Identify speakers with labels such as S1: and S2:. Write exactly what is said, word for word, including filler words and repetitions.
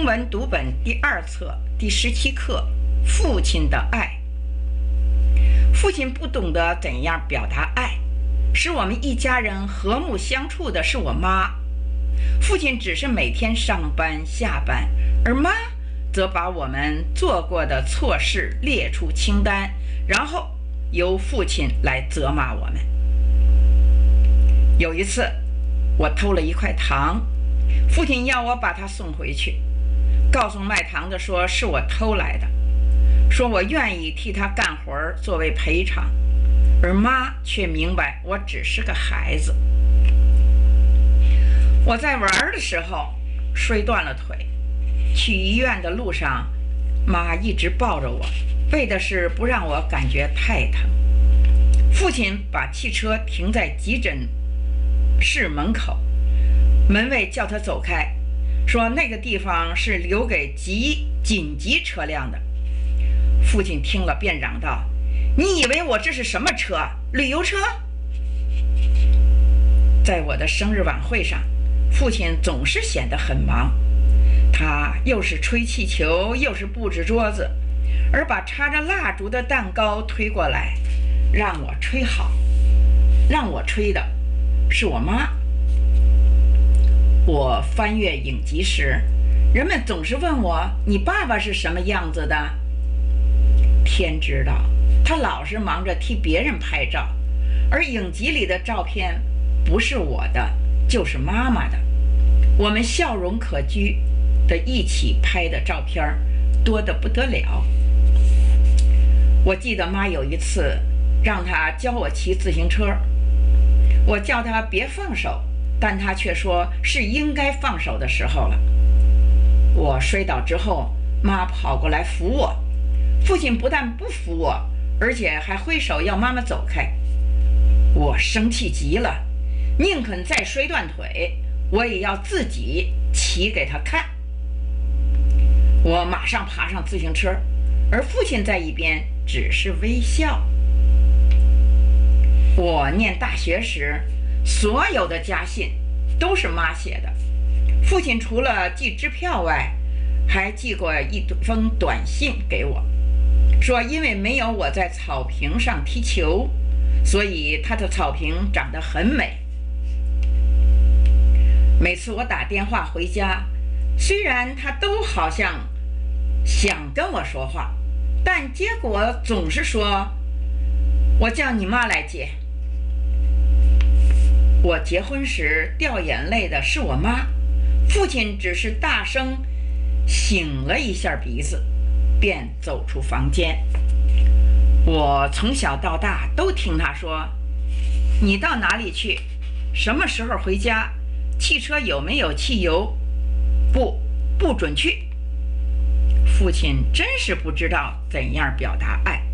S1: 中文读本第二册第十七课《父亲的爱》。父亲不懂得怎样表达爱，使我们一家人和睦相处的是我妈。父亲只是每天上班下班，而妈则把我们做过的错事列出清单，然后由父亲来责骂我们。有一次，我偷了一块糖，父亲要我把它送回去，告诉卖糖的说是我偷来的，说我愿意替他干活作为赔偿，而妈却明白我只是个孩子。我在玩的时候摔断了腿，去医院的路上，妈一直抱着我，为的是不让我感觉太疼。父亲把汽车停在急诊室门口，门卫叫他走开，说那个地方是留给急紧急车辆的。父亲听了便嚷道：“你以为我这是什么车？旅游车？”在我的生日晚会上，父亲总是显得很忙，他又是吹气球，又是布置桌子，而把插着蜡烛的蛋糕推过来让我吹好。让我吹的是我妈。我翻阅影集时，人们总是问我：“你爸爸是什么样子的？”天知道，他老是忙着替别人拍照，而影集里的照片不是我的，就是妈妈的。我们笑容可掬的一起拍的照片多得不得了。我记得妈有一次让她教我骑自行车，我叫她别放手，但她却说是应该放手的时候了。我摔倒之后，妈跑过来扶我，父亲不但不扶我，而且还挥手要妈妈走开。我生气极了，宁肯再摔断腿，我也要自己骑给他看。我马上爬上自行车，而父亲在一边只是微笑。我念大学时，所有的家信都是妈写的，父亲除了寄支票外，还寄过一封短信给我，说因为没有我在草坪上踢球，所以他的草坪长得很美。每次我打电话回家，虽然他都好像想跟我说话，但结果总是说：“我叫你妈来接。”我结婚时掉眼泪的是我妈，父亲只是大声擤了一下鼻子，便走出房间。我从小到大都听他说：“你到哪里去？什么时候回家？汽车有没有汽油？不，不准去。”父亲真是不知道怎样表达爱。